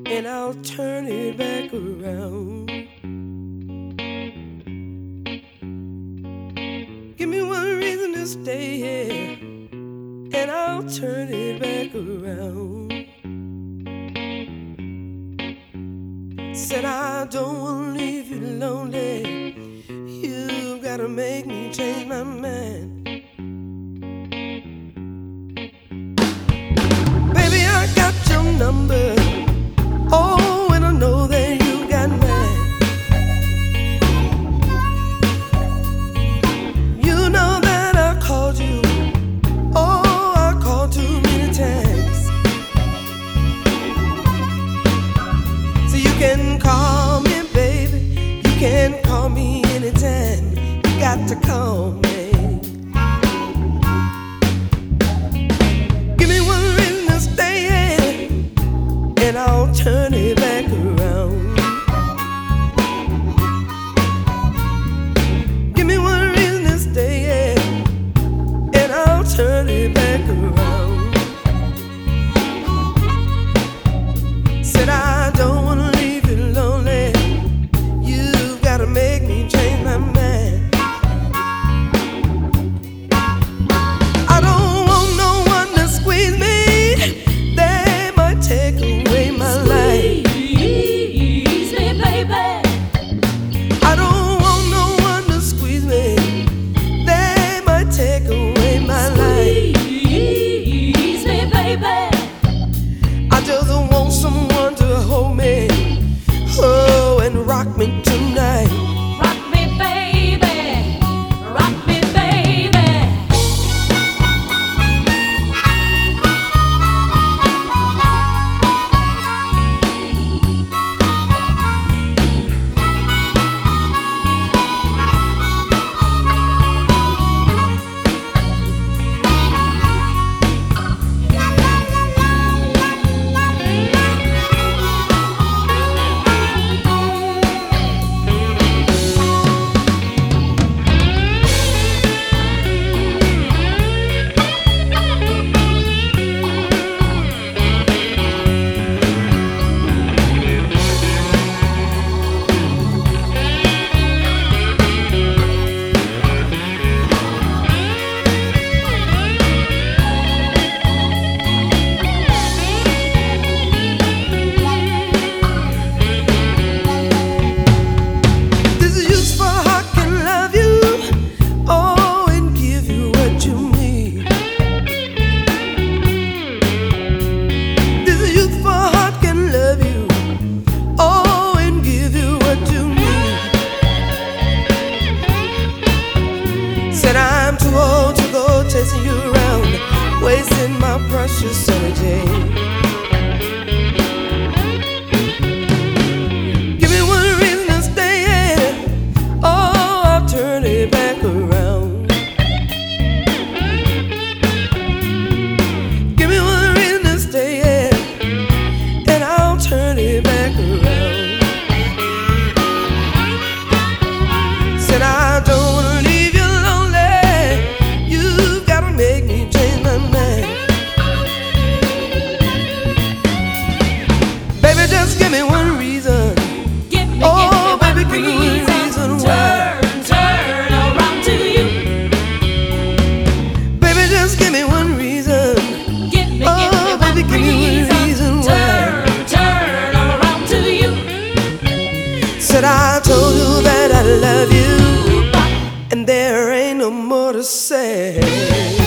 and I'll turn it back around. Give me one reason to stay here, and I'll turn it back around. Said I don't wanna leave you lonely. You've gotta make me change my mind. Baby, I got your number. Oh, and I know that you got mine. You know that I called you. Oh, I called too many times. So you can call me, baby. You can call me anytime. You got to call me. Give me one reason to stay here, and I'll turn it back around. Give me one reason to stay here, and I'll turn it back around. Said I don't wanna leave you lonely. You've gotta make me change my mind. I don't want no one to squeeze me. They might take away my life. Squeeze me, baby. I don't want no one to squeeze me. They might take away my life. Squeeze me, baby. I just want someone to hold me, oh, and rock me tonight. Rock me, baby. Rock me, baby. This is useful, I can love you, oh, and give you what you need. This is useful, I can love you, oh, and give you what you need. Said I'm too old to go chasing you around, wasting my precious energy. Give me one reason to stay here, oh, I'll turn it back around. Give me one reason to stay here, and I'll turn it back around. Said I don't wanna leave you lonely. You've gotta make me change my mind. Baby, just give me one reason. Give me, Oh, give me baby, give me one reason why. turn around to you. Baby, just give me one reason. Give me, Oh, give me baby, one give me one reason why. turn around to you. Said I told you that I love you, and there ain't no more to say.